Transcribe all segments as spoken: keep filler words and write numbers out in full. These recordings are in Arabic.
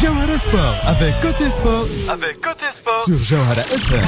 Jawhara Sport avec Côté Sport, avec Côté Sport sur Jawhara إف إم.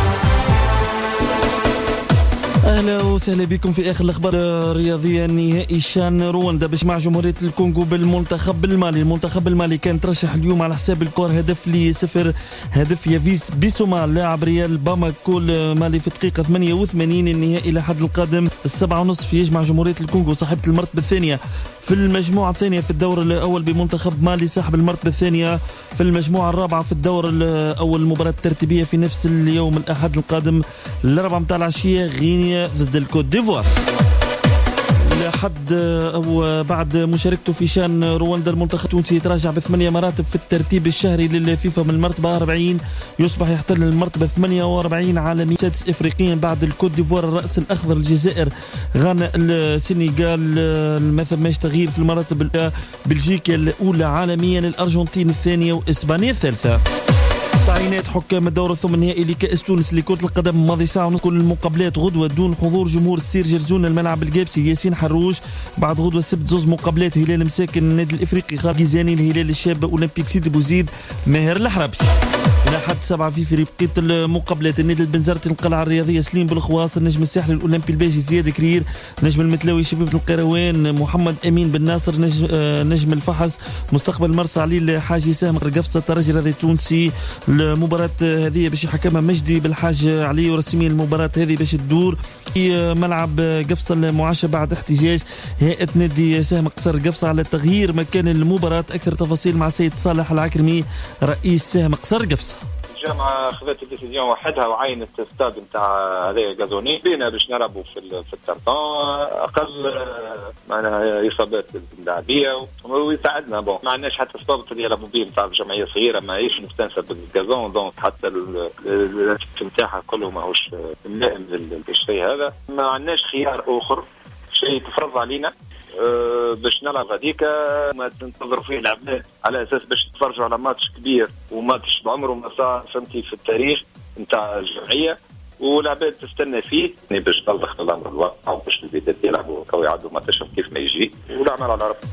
اهلا وسهلا بكم في اخر الاخبار الرياضيه. نهائي شان رواندا باش مع جمهوريه الكونغو بالمنتخب المالي. المنتخب المالي كان ترشح اليوم على حساب الكور هدف لصفر، هدف يافيس بيسوما لاعب ريال باماكو المالي في دقيقه ثمانية وثمانين. النهائي لحد القادم السبعة ونصف يجمع جمهوريه الكونغو صاحبه المرتبه الثانيه في المجموعه الثانيه في الدور الاول بمنتخب مالي صاحب المرتبه الثانيه في المجموعه الرابعه في الدور الاول. المباراه الترتيبيه في نفس اليوم الاحد القادم الاربعاء متاع العشيه غينيا ضد الكوت ديفوار. لحد او بعد مشاركته في شان رواندا المنتخب التونسي يتراجع بثمانيه مراتب في الترتيب الشهري للفيفا من المرتبه أربعين يصبح يحتل المرتبه ثمانية وأربعين عالميا، سادس افريقيا بعد الكوت ديفوار الراس الاخضر الجزائر غانا السنغال. مثل ما تغيير في المراتب الاولى بلجيكا الاولى عالميا، الارجنتين الثانيه واسبانيا الثالثه. تعيينات حكام الدور الثمن النهائي لكأس تونس لكرة القدم ماضي ساعة ونص. كل المقابلات غدوة دون حضور جمهور ستير جرزون الملعب الجابسي ياسين حروش. بعد غدوة السبت زوز مقابلات هلال مساكن النادي الافريقي خارج جيزاني الهلال الشاب اولمبيك سيدي بوزيد ماهر الحربي. إلى حد سبعة في في بقية المقابلات النادي البنزرتي القلعة الرياضية سليم بالخواص، النجم الساحلي الأولمبي الباجي زياد كرير، نجم المتلاوي شبيبة القيروان محمد أمين بن ناصر، نجم, آه نجم الفحص مستقبل مرسى علي حاجي سهم قفصة الترجي الرياضي التونسي. المباراة هذه باش يحكمها مجدي بالحاج علي، ورسميا المباراة هذه باش تدور في ملعب قفصة المعاشة بعد احتجاج هيئة نادي سهم قصر قفصة على تغيير مكان المباراة. أكثر تفاصيل مع سيد صالح العكرمي رئيس سهم قصر قفصة. الجامعة خذت الديسيزيون وحدها وعينت ستاد نتاع هذايا غازوني بينا باش نلعبوا في في الترطان اقل معناها اصابات اللاعبيه ويساعدنا. بون ما عندناش حتى سبب اللي يلعبوا به نتاع جمعيه صغيره ماهيش مستانسه بالغازون، دونك حتى الراتب نتاعها كله ماهوش ملائم للشيء هذا. ما عندناش خيار اخر شيء تفرض علينا أه باش نلعب غاديكا ما تنتظروا فيه العباد على اساس باش تتفرجوا على ماتش كبير وماتش بعمره ما صار فهمتي في التاريخ نتاع الجمعيه، والعباد تستنى فيه باش تلطخ الامر الواقع وباش البدايات يلعبوا او يعدوا ماتش كيف ما يجي والعمل على ربي.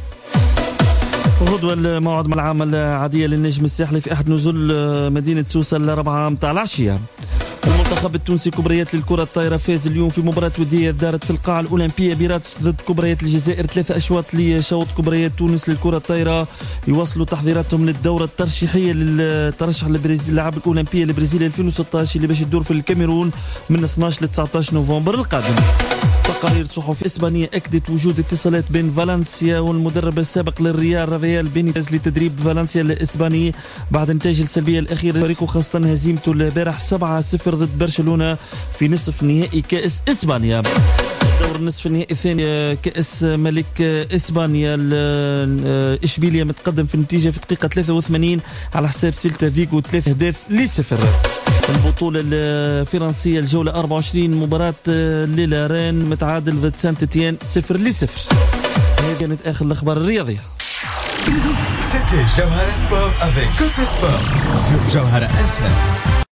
غدوة الموعد مع العامة العادية للنجم الساحلي في أحد نزول مدينة سوسة الأربعة متاع العشية. المنتخب التونسي كبريات للكرة الطايرة فاز اليوم في مباراة ودية دارت في القاعة الأولمبية براتش ضد كبريات الجزائر. ثلاثة أشواط لشوط كبريات تونس للكرة الطايرة يواصلوا تحضيراتهم للدورة الترشيحية للترشح للبرازيل الألعاب الأولمبية لبرازيل ألفين وستة عشر اللي باش تدور في الكاميرون من اثني عشر ل تسعة عشر نوفمبر القادم. تقارير صحف إسبانية أكدت وجود اتصالات بين فالنسيا والمدرب السابق للريال رافائيل بينيتيز لتدريب فالنسيا الإسباني بعد النتائج السلبية الأخيرة فريقه، خاصة هزيمته البارح سبعة صفر ضد برشلونة في نصف نهائي كأس إسبانيا. دور النصف النهائي الثاني كأس ملك إسبانيا إشبيلية متقدم في النتيجة في دقيقة ثلاثة وثمانين على حساب سيلتا فيغو ثلاثة أهداف لصفر. البطولة الفرنسية الجولة أربعة وعشرين مباراة ليلا رين متعادل ضد سانت تيان صفر لصفر. هذه كانت آخر الأخبار الرياضية. C'était Jawhara Sport avec Côté Sport sur Jawhara إف إم.